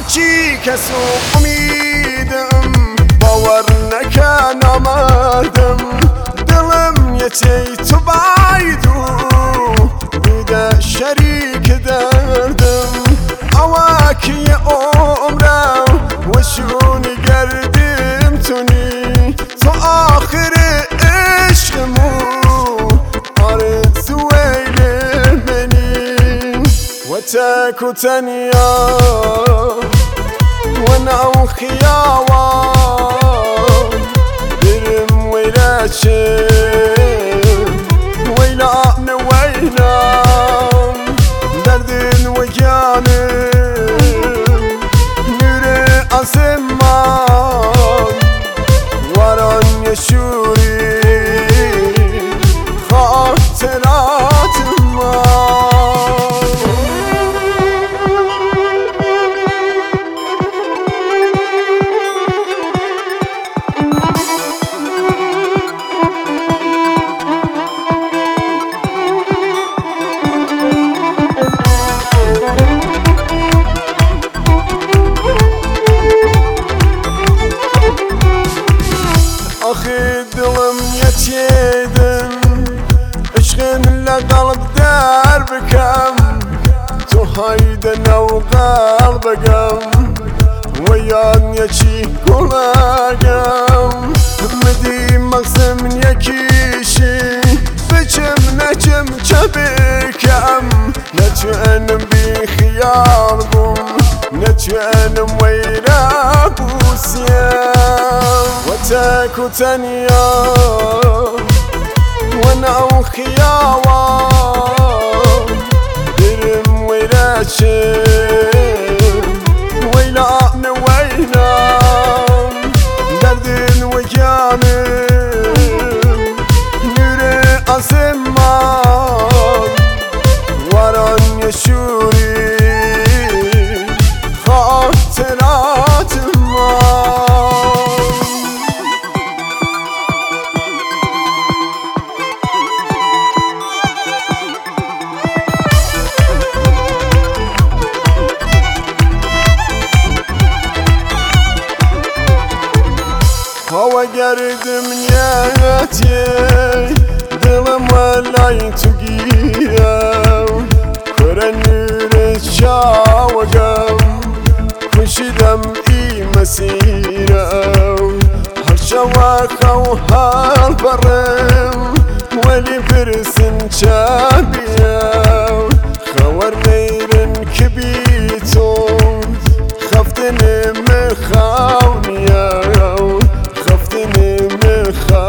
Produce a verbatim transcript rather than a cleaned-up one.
هیچی کسو امیدم باور نکن آمدم دلم یه چی تو بایدو بوده شریک دردم اواکی عمرم و شونی گردم تونی تو آخر عشقمو آرزو ویل منی و تک و تنیا و نو خیاوان برم ویلا چم ویلا نویلام دردن و جانم نور آسمان واران یشوری خاطرات ما آخی دلم یتیدم عشقن لقلب در بکم تو هایده نو قلبگم و یاد یکی گلگم مدی مقسم یکیشی بچم نچم چه بکم نچنم بی خیال بوم نچنم ویرا بوسیم تک و تنیا و نو خیاوان برم ویلا چم ویلا نویلام دردن و جانم نور آسمان واران یشوری خاطرات ما هوا گردم نیتی دلم ولای تو گیرم کره نور چاوگم کشیدم ای مسیرم هر شواخو هر برم ولی پرسن چابیم خور میرن کبیتون خفتن مخاونیم خفتن مخاونیم